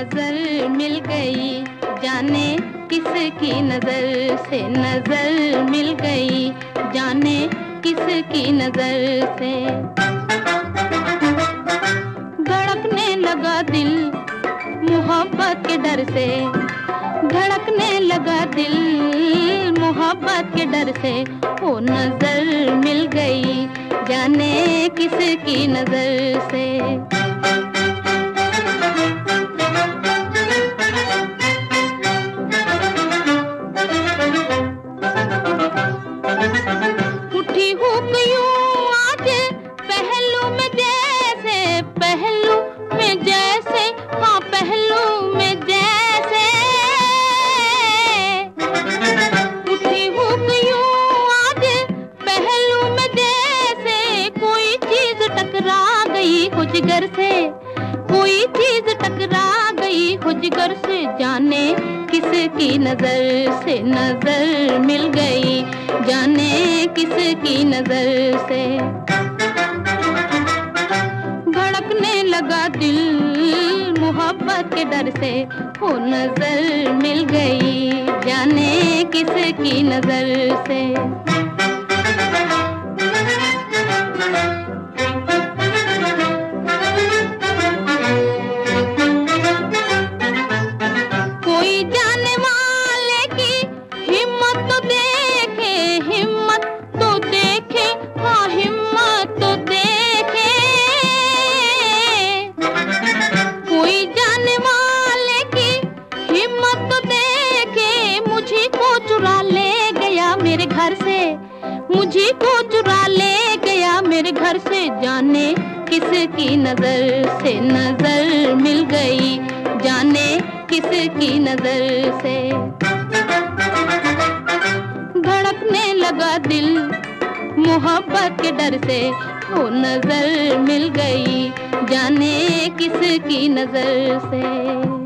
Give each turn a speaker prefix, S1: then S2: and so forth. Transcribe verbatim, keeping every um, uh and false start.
S1: नजर मिल गई, जाने किसकी नजर से नजर मिल गई, जाने किसकी नजर से। धड़कने लगा दिल मोहब्बत के डर से, धड़कने लगा दिल मोहब्बत के डर से। वो नजर मिल गई, जाने किसकी नजर से। उठी हूँ यूं आज पहलू में जैसे, पहलू में जैसे, हाँ पहलू में जैसे। उठी हूँ यूं आज पहलू में जैसे, कोई चीज टकरा गई हो जिगर से, कोई चीज टकरा गई हो जिगर से। जाने किसकी नजर से नजर मिल गई, जाने किसकी नजर से। धड़कने लगा दिल मोहब्बत के डर से। वो नजर मिल गई, जाने किसकी नजर से। मेरे घर से मुझी को चुरा ले गया मेरे घर से। जाने किसकी नजर से नजर मिल गई, जाने किसकी नजर से। धड़कने लगा दिल मोहब्बत के डर से। वो नजर मिल गई, जाने किसकी नजर से।